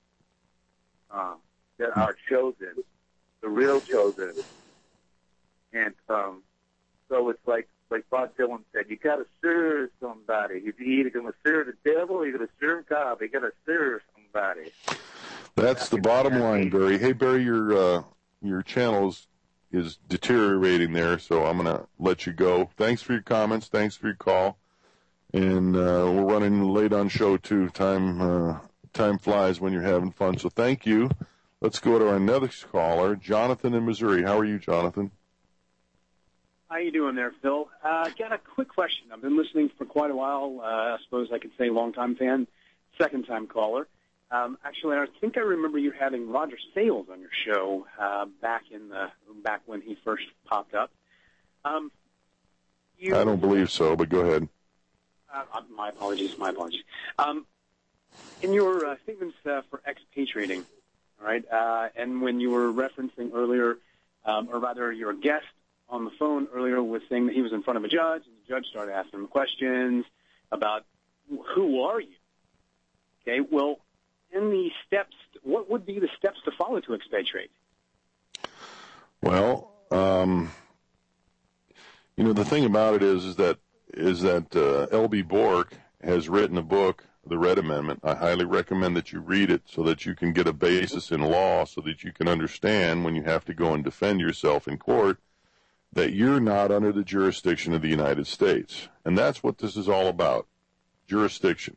are chosen, the real chosen, and so it's like Bob Dylan said, you got to serve somebody. You're either going to serve the devil or you're going to serve God. You got to serve somebody. That's the bottom line, Barry. Hey, Barry, your channel is deteriorating there, so I'm going to let you go. Thanks for your comments. Thanks for your call. And we're running late on show, too. Time flies when you're having fun, so thank you. Let's go to our next caller, Jonathan in Missouri. How are you, Jonathan? How you doing there, Phil? Got a quick question. I've been listening for quite a while. I suppose I could say long-time fan, second-time caller. Actually, I think I remember you having Roger Sales on your show back when he first popped up. I don't believe so, but go ahead. My apologies. In your statements for expatriating, all right, and when you were referencing earlier, or rather your guest on the phone earlier was saying that he was in front of a judge, and the judge started asking him questions about who are you? Okay, well, in the steps, what would be the steps to follow to expatriate? Well, the thing about it is that L.B. Bork has written a book the Red Amendment. I highly recommend that you read it so that you can get a basis in law, so that you can understand when you have to go and defend yourself in court that you're not under the jurisdiction of the United States. And that's what this is all about, jurisdiction.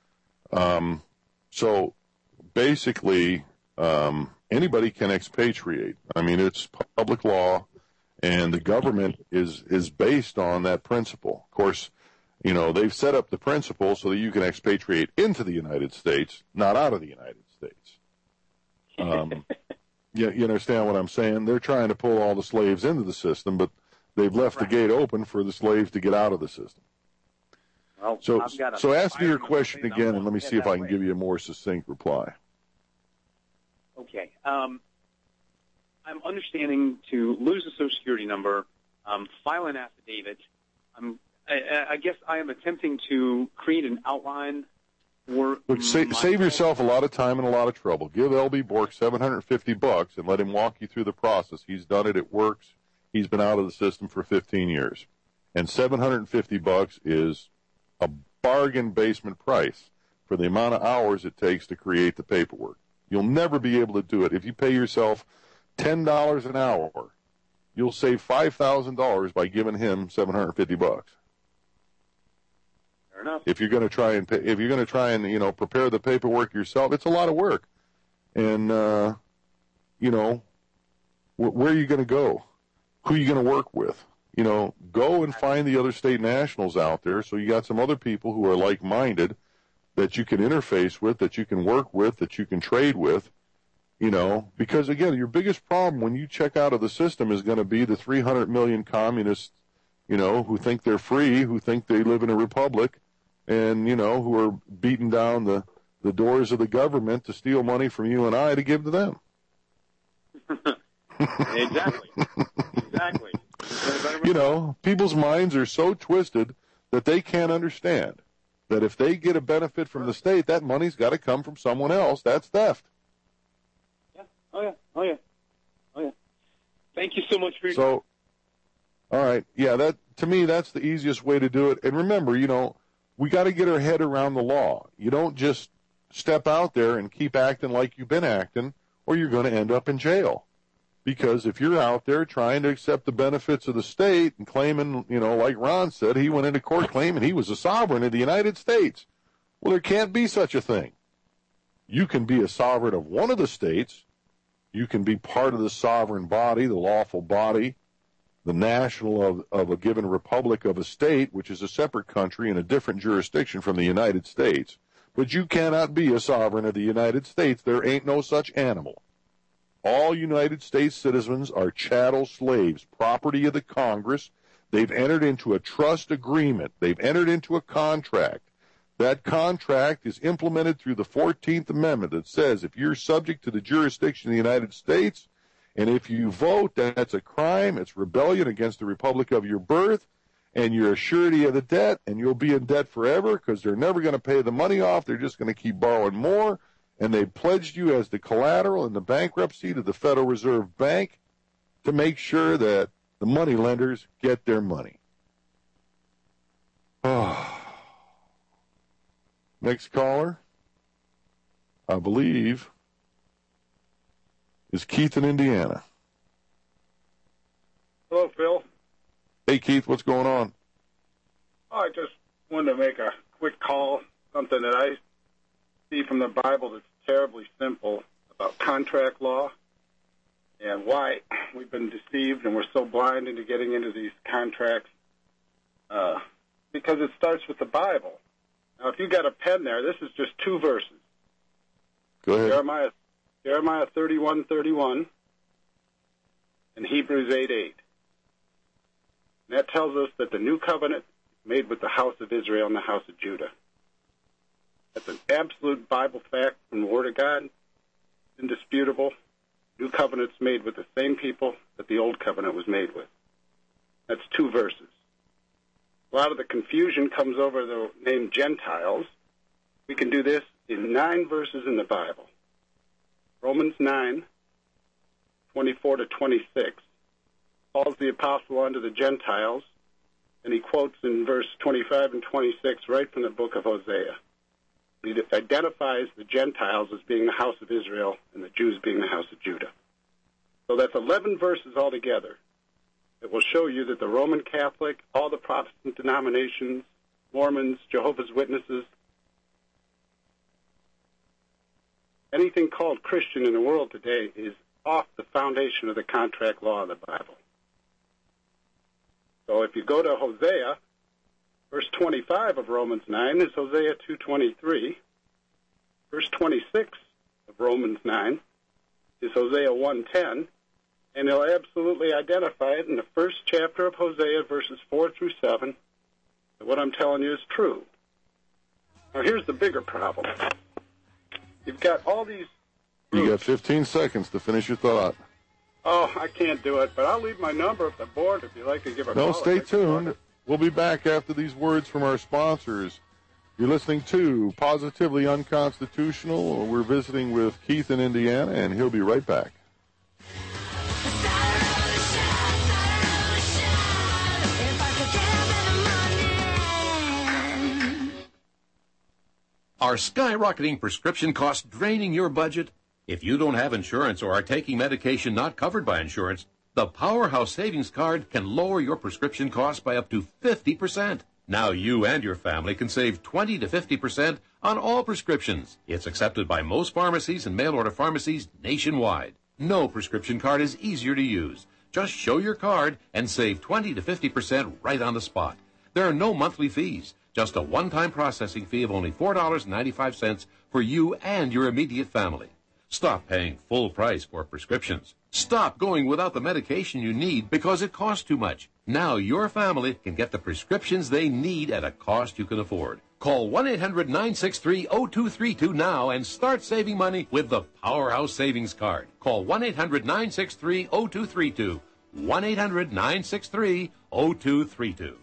So basically, anybody can expatriate. I mean, it's public law, and the government is based on that principle. Of course, you know, they've set up the principle so that you can expatriate into the United States, not out of the United States. You understand what I'm saying? They're trying to pull all the slaves into the system, but they've left the gate open for the slaves to get out of the system. Well, So ask me your question again, and let me see if I can give you a more succinct reply. Okay. I'm understanding to lose a Social Security number, file an affidavit. I guess I am attempting to create an outline for. Look, save yourself a lot of time and a lot of trouble. Give L.B. Bork $750 and let him walk you through the process. He's done it. It works. He's been out of the system for 15 years. And $750 is a bargain basement price for the amount of hours it takes to create the paperwork. You'll never be able to do it. If you pay yourself $10 an hour, you'll save $5,000 by giving him $750. Fair enough. If you're going to try and you know, prepare the paperwork yourself, it's a lot of work. And you know, where are you going to go? Who are you going to work with? You know, go and find the other state nationals out there. So you got some other people who are like-minded that you can interface with, that you can work with, that you can trade with, you know, because, again, your biggest problem when you check out of the system is going to be the 300 million communists, you know, who think they're free, who think they live in a republic, and, you know, who are beating down the doors of the government to steal money from you and I to give to them. Exactly. Exactly. You know, people's minds are so twisted that they can't understand that if they get a benefit from the state, that money's got to come from someone else. That's theft. Yeah. Oh, yeah. Oh, yeah. Oh, yeah. Thank you so much for your time. All right. Yeah, that to me, that's the easiest way to do it. And remember, you know, we got to get our head around the law. You don't just step out there and keep acting like you've been acting, or you're going to end up in jail. Because if you're out there trying to accept the benefits of the state and claiming, you know, like Ron said, he went into court claiming he was a sovereign of the United States. Well, there can't be such a thing. You can be a sovereign of one of the states. You can be part of the sovereign body, the lawful body, the national of a given republic of a state, which is a separate country in a different jurisdiction from the United States. But you cannot be a sovereign of the United States. There ain't no such animal. All United States citizens are chattel slaves, property of the Congress. They've entered into a trust agreement. They've entered into a contract. That contract is implemented through the 14th Amendment that says if you're subject to the jurisdiction of the United States, and if you vote, that's a crime. It's rebellion against the republic of your birth, and you're a surety of the debt, and you'll be in debt forever because they're never going to pay the money off. They're just going to keep borrowing more. And they pledged you as the collateral in the bankruptcy to the Federal Reserve Bank to make sure that the money lenders get their money. Oh. Next caller, I believe, is Keith in Indiana. Hello, Phil. Hey, Keith, what's going on? I just wanted to make a quick call, something that I see from the Bible that's terribly simple about contract law and why we've been deceived and we're so blind into getting into these contracts because it starts with the Bible. Now, if you got a pen there, this is just 2 verses. Go ahead. Jeremiah 31:31 and Hebrews 8:8. And that tells us that the new covenant is made with the house of Israel and the house of Judah. That's an absolute Bible fact from the Word of God, indisputable. New covenant's made with the same people that the old covenant was made with. That's 2 verses. A lot of the confusion comes over the name Gentiles. We can do this in 9 verses in the Bible. Romans 9:24-26 calls the apostle unto the Gentiles, and he quotes in verse 25 and 26 right from the book of Hosea. It identifies the Gentiles as being the house of Israel and the Jews being the house of Judah. So that's 11 verses altogether that will show you that the Roman Catholic, all the Protestant denominations, Mormons, Jehovah's Witnesses, anything called Christian in the world today is off the foundation of the contract law of the Bible. So if you go to Hosea, verse 25 of Romans 9 is Hosea 2:23. Verse 26 of Romans 9 is Hosea 1:10. And he'll absolutely identify it in the first chapter of Hosea, verses 4 through 7, that what I'm telling you is true. Now, here's the bigger problem. You've got all these groups. You got 15 seconds to finish your thought. Oh, I can't do it, but I'll leave my number at the board if you'd like to give a call. No, stay tuned. We'll be back after these words from our sponsors. You're listening to Positively Unconstitutional. We're visiting with Keith in Indiana, and he'll be right back. Are skyrocketing prescription costs draining your budget? If you don't have insurance or are taking medication not covered by insurance, the Powerhouse Savings Card can lower your prescription costs by up to 50%. Now you and your family can save 20 to 50% on all prescriptions. It's accepted by most pharmacies and mail-order pharmacies nationwide. No prescription card is easier to use. Just show your card and save 20 to 50% right on the spot. There are no monthly fees. Just a one-time processing fee of only $4.95 for you and your immediate family. Stop paying full price for prescriptions. Stop going without the medication you need because it costs too much. Now your family can get the prescriptions they need at a cost you can afford. Call 1-800-963-0232 now and start saving money with the Powerhouse Savings Card. Call 1-800-963-0232. 1-800-963-0232.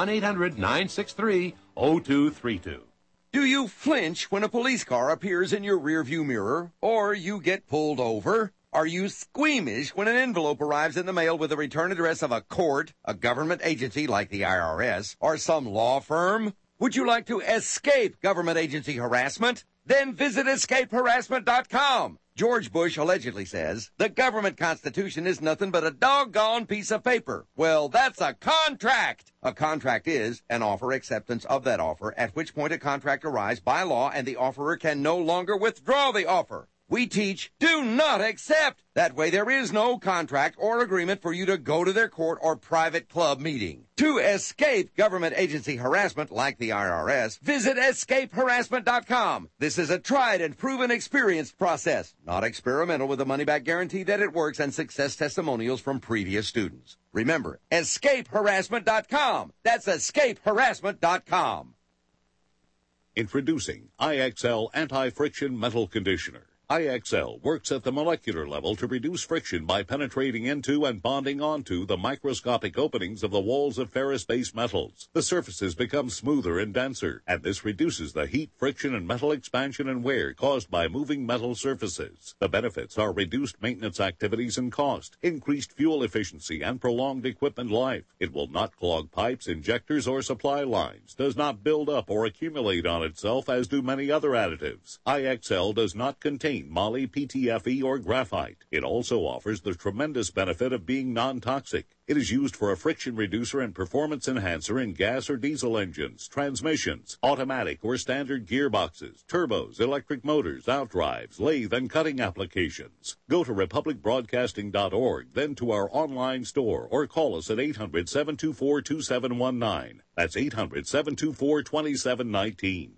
1-800-963-0232. Do you flinch when a police car appears in your rearview mirror or you get pulled over? Are you squeamish when an envelope arrives in the mail with the return address of a court, a government agency like the IRS, or some law firm? Would you like to escape government agency harassment? Then visit escapeharassment.com. George Bush allegedly says, the government constitution is nothing but a doggone piece of paper. Well, that's a contract. A contract is an offer acceptance of that offer, at which point a contract arrives by law and the offerer can no longer withdraw the offer. We teach, do not accept. That way there is no contract or agreement for you to go to their court or private club meeting. To escape government agency harassment like the IRS, visit escapeharassment.com. This is a tried and proven experienced process, not experimental, with a money-back guarantee that it works and success testimonials from previous students. Remember, escapeharassment.com. That's escapeharassment.com. Introducing IXL Anti-Friction Metal Conditioner. IXL works at the molecular level to reduce friction by penetrating into and bonding onto the microscopic openings of the walls of ferrous-based metals. The surfaces become smoother and denser, and this reduces the heat, friction, and metal expansion and wear caused by moving metal surfaces. The benefits are reduced maintenance activities and cost, increased fuel efficiency, and prolonged equipment life. It will not clog pipes, injectors, or supply lines, does not build up or accumulate on itself as do many other additives. IXL does not contain moly, PTFE, or graphite. It also offers the tremendous benefit of being non-toxic. It is used for a friction reducer and performance enhancer in gas or diesel engines, transmissions, automatic or standard gearboxes, turbos, electric motors, outdrives, lathe, and cutting applications. Go to republicbroadcasting.org, then to our online store, or call us at 800-724-2719. That's 800-724-2719.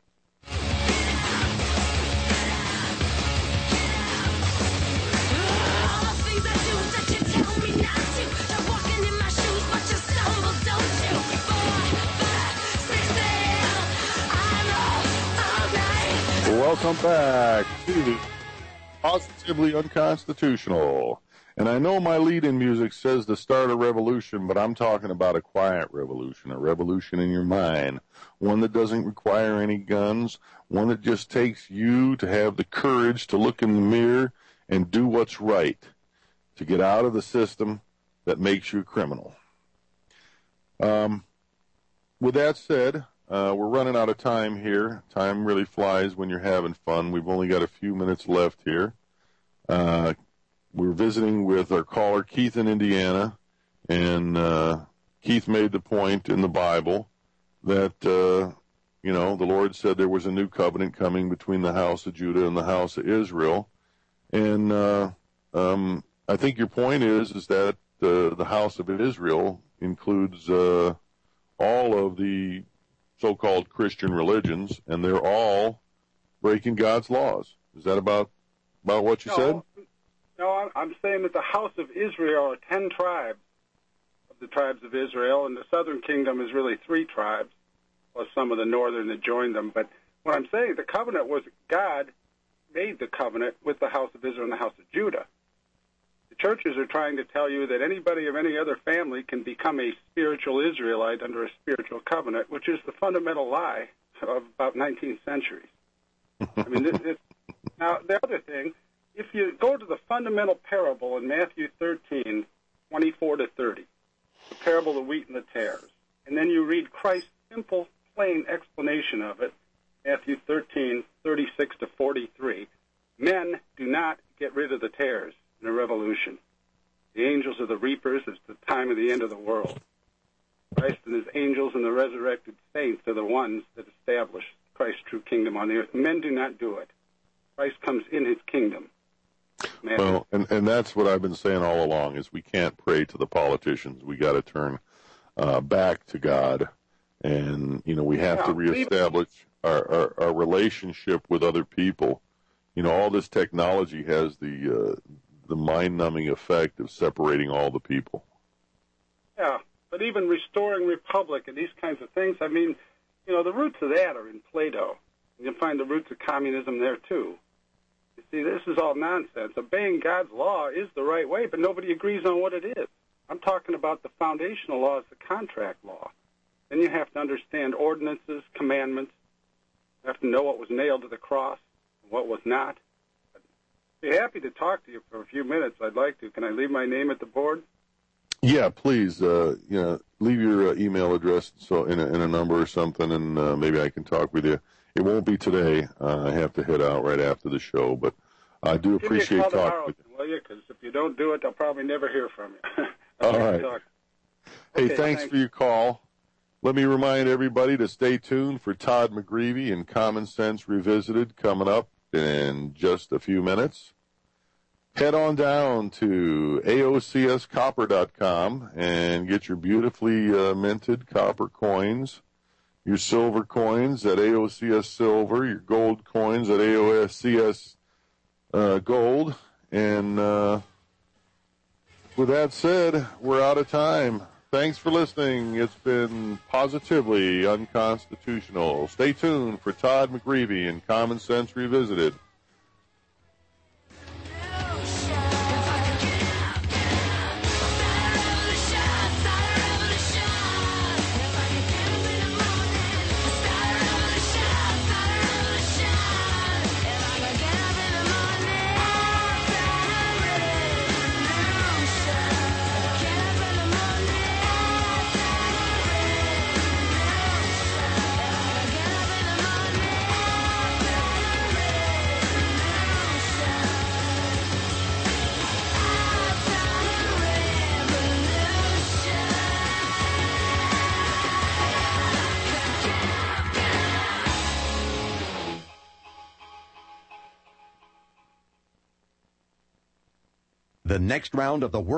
Welcome back to Positively Unconstitutional. And I know my lead-in music says to start a revolution, but I'm talking about a quiet revolution, a revolution in your mind, one that doesn't require any guns, one that just takes you to have the courage to look in the mirror and do what's right, to get out of the system that makes you a criminal. With that said, we're running out of time here. Time really flies when you're having fun. We've only got a few minutes left here. We're visiting with our caller, Keith in Indiana, and Keith made the point in the Bible that, the Lord said there was a new covenant coming between the house of Judah and the house of Israel. And I think your point is that the house of Israel includes all of the so-called Christian religions, and they're all breaking God's laws. Is that about what you said? No, I'm saying that the house of Israel are 10 tribes of the tribes of Israel, and the southern kingdom is really 3 tribes, plus some of the northern that joined them. But what I'm saying, the covenant was God made the covenant with the house of Israel and the house of Judah. The churches are trying to tell you that anybody of any other family can become a spiritual Israelite under a spiritual covenant, which is the fundamental lie of about 19th century. I mean, now, the other thing, if you go to the fundamental parable in Matthew 13, 24 to 30, the parable of the wheat and the tares, and then you read Christ's simple, plain explanation of it, Matthew 13, 36 to 43, men do not get rid of the tares in a revolution. The angels are the reapers. It's the time of the end of the world. Christ and his angels and the resurrected saints are the ones that establish Christ's true kingdom on the earth. Men do not do it. Christ comes in his kingdom. Man. Well, and that's what I've been saying all along, is we can't pray to the politicians. We got to turn back to God, and, we have to reestablish our relationship with other people. All this technology has the mind-numbing effect of separating all the people. Yeah, but even restoring republic and these kinds of things, I mean, the roots of that are in Plato. You'll find the roots of communism there, too. You see, this is all nonsense. Obeying God's law is the right way, but nobody agrees on what it is. I'm talking about the foundational law is the contract law. Then you have to understand ordinances, commandments. You have to know what was nailed to the cross and what was not. I'd be happy to talk to you for a few minutes. I'd like to. Can I leave my name at the board? Yeah, please. Leave your email address in a number or something, and maybe I can talk with you. It won't be today. I have to head out right after the show, but I do appreciate talking with you. Will you? Because if you don't do it, I'll probably never hear from you. All right. Hey, thanks for your call. Let me remind everybody to stay tuned for Todd McGreevy and Common Sense Revisited coming up in just a few minutes. Head on down to AOCScopper.com and get your beautifully minted copper coins, your silver coins at AOCS Silver, your gold coins at AOCS Gold. And with that said, we're out of time. Thanks for listening. It's been positively unconstitutional. Stay tuned for Todd McGreevy and Common Sense Revisited. The next round of the